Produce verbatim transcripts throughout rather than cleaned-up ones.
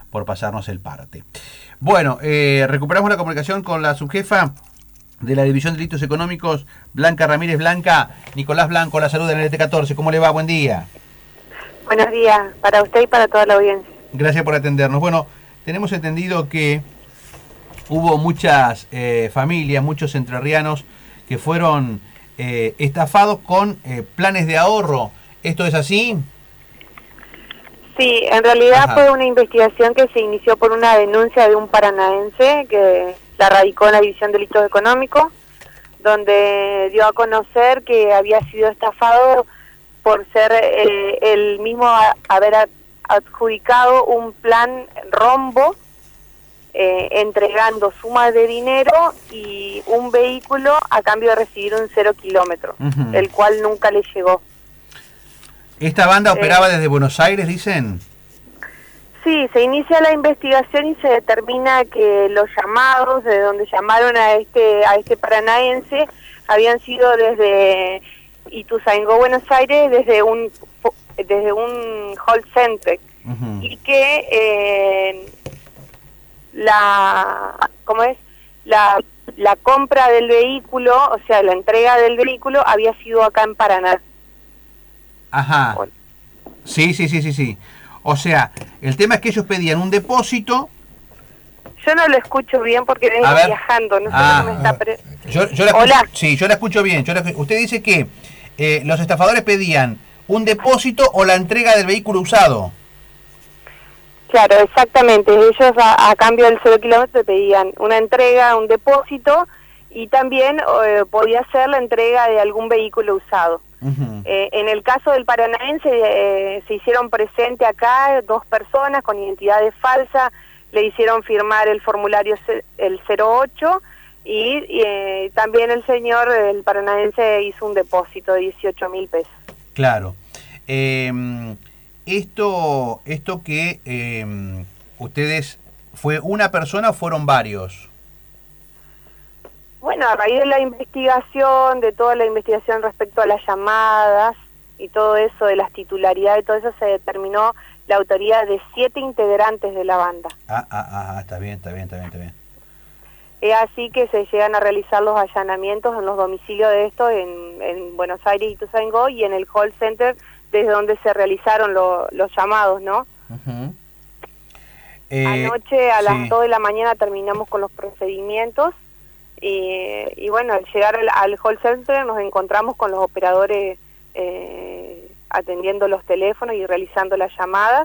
por pasarnos el parte. Bueno, eh, recuperamos la comunicación con la subjefa de la División de Delitos Económicos, Blanca Ramírez. Blanca, Nicolás Blanco, la salud en el N T catorce. ¿Cómo le va? Buen día. Buenos días para usted y para toda la audiencia. Gracias por atendernos. Bueno, tenemos entendido que hubo muchas eh, familias, muchos entrerrianos que fueron eh, estafados con eh, planes de ahorro. ¿Esto es así? Sí, en realidad Ajá. fue una investigación que se inició por una denuncia de un paranaense que la radicó en la División de Delitos Económicos, donde dio a conocer que había sido estafado por ser eh, el mismo a, haber adjudicado un plan rombo, eh, entregando sumas de dinero y un vehículo a cambio de recibir un cero kilómetro, uh-huh. el cual nunca le llegó. ¿Esta banda operaba eh, desde Buenos Aires, dicen? Sí, se inicia la investigación y se determina que los llamados, de donde llamaron a este a este paranaense, habían sido desde Ituzaingó, Buenos Aires, desde un desde un call center, uh-huh. y que eh, la ¿cómo es? la la compra del vehículo, o sea, la entrega del vehículo había sido acá en Paraná. Ajá. Sí, sí, sí, sí, sí. O sea, el tema es que ellos pedían un depósito. Yo no lo escucho bien porque vengo viajando, no sé ah, cómo me está... Pre... Yo, yo la Hola. Escucho, sí, yo la escucho bien. Yo la, usted dice que eh, los estafadores pedían un depósito o la entrega del vehículo usado. Claro, exactamente. Ellos a, a cambio del cero kilómetro pedían una entrega, un depósito y también eh, podía ser la entrega de algún vehículo usado. Uh-huh. Eh, en el caso del paranaense eh, se hicieron presente acá dos personas con identidades falsas, le hicieron firmar el formulario C el cero ocho y, y eh, también el señor, el paranaense, hizo un depósito de dieciocho mil pesos. Claro. Eh, esto, esto que eh, ustedes, ¿fue una persona o fueron varios? Bueno, a raíz de la investigación, de toda la investigación respecto a las llamadas y todo eso, de las titularidades y todo eso, se determinó la autoría de siete integrantes de la banda. Ah, ah, ah, está bien, está bien, está bien, está bien. Es así que se llegan a realizar los allanamientos en los domicilios de estos en, en Buenos Aires y Ituzaingó y en el call center desde donde se realizaron lo, los llamados, ¿no? Uh-huh. eh, Anoche a las sí. dos de la mañana terminamos con los procedimientos. Y, y bueno, al llegar al, al call center nos encontramos con los operadores eh, atendiendo los teléfonos y realizando las llamadas.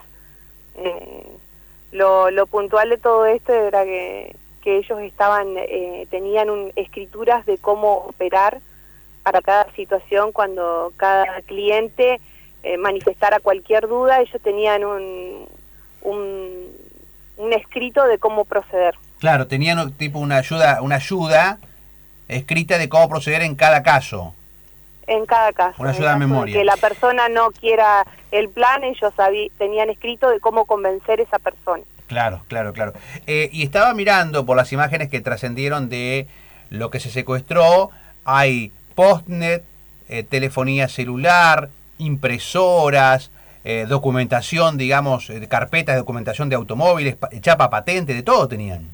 Eh, lo, lo puntual de todo esto era que, que ellos estaban eh, tenían un, escrituras de cómo operar para cada situación. Cuando cada cliente eh, manifestara cualquier duda, ellos tenían un, un, un escrito de cómo proceder. Claro, tenían tipo una ayuda, una ayuda escrita de cómo proceder en cada caso. En cada caso. Una ayuda de memoria. Que la persona no quiera el plan, ellos sabí, tenían escrito de cómo convencer a esa persona. Claro, claro, claro. Eh, y estaba mirando por las imágenes que trascendieron de lo que se secuestró. Hay postnet, eh, telefonía celular, impresoras, eh, documentación, digamos, eh, carpetas de documentación de automóviles, chapa patente, de todo tenían.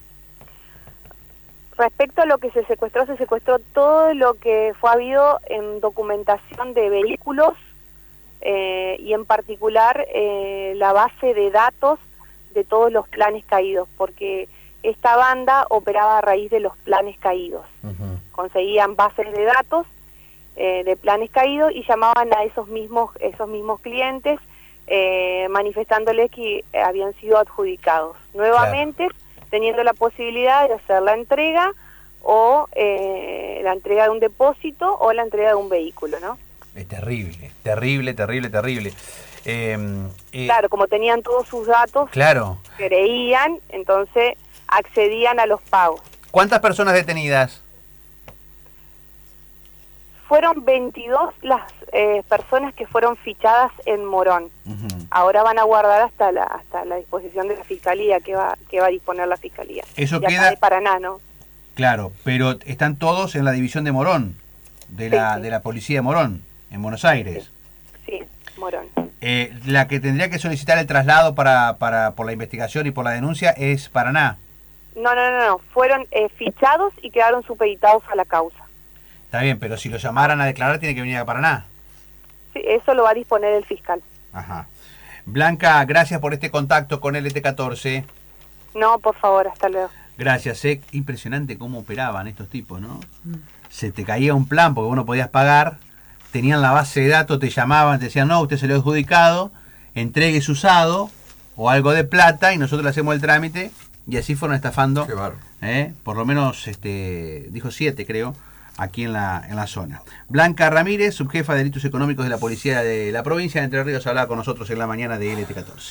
Respecto a lo que se secuestró, se secuestró todo lo que fue habido en documentación de vehículos eh, y en particular eh, la base de datos de todos los planes caídos, porque esta banda operaba a raíz de los planes caídos. Uh-huh. Conseguían bases de datos eh, de planes caídos y llamaban a esos mismos, esos mismos clientes eh, manifestándoles que habían sido adjudicados. Nuevamente... Claro. Teniendo la posibilidad de hacer la entrega o eh, la entrega de un depósito o la entrega de un vehículo, ¿no? Es terrible, terrible, terrible, terrible. Eh, eh, claro, como tenían todos sus datos, claro, creían, entonces accedían a los pagos. ¿Cuántas personas detenidas? Fueron veintidós las eh, personas que fueron fichadas en Morón. Uh-huh. Ahora van a guardar hasta la hasta la disposición de la Fiscalía, que va que va a disponer la Fiscalía. Eso y queda... acá de Paraná, ¿no? Claro, pero están todos en la división de Morón, de la, sí, sí. de la Policía de Morón, en Buenos Aires. Sí, sí, Morón. Eh, la que tendría que solicitar el traslado para, para por la investigación y por la denuncia es Paraná. No, no, no, no. Fueron eh, fichados y quedaron supeditados a la causa. Está bien, pero si lo llamaran a declarar tiene que venir a Paraná. Sí, eso lo va a disponer el fiscal. Ajá. Blanca, gracias por este contacto con L T catorce. No, por favor, hasta luego. Gracias, eh. Impresionante cómo operaban estos tipos, ¿no? Mm. Se te caía un plan porque vos no podías pagar, tenían la base de datos, te llamaban, te decían, no, usted se lo ha adjudicado, entregue su usado o algo de plata y nosotros le hacemos el trámite, y así fueron estafando. Qué bárbaro. Eh, por lo menos, este, dijo siete, creo, aquí en la, en la zona. Blanca Ramírez, subjefa de delitos económicos de la policía de la provincia de Entre Ríos, hablaba con nosotros en la mañana de L T catorce.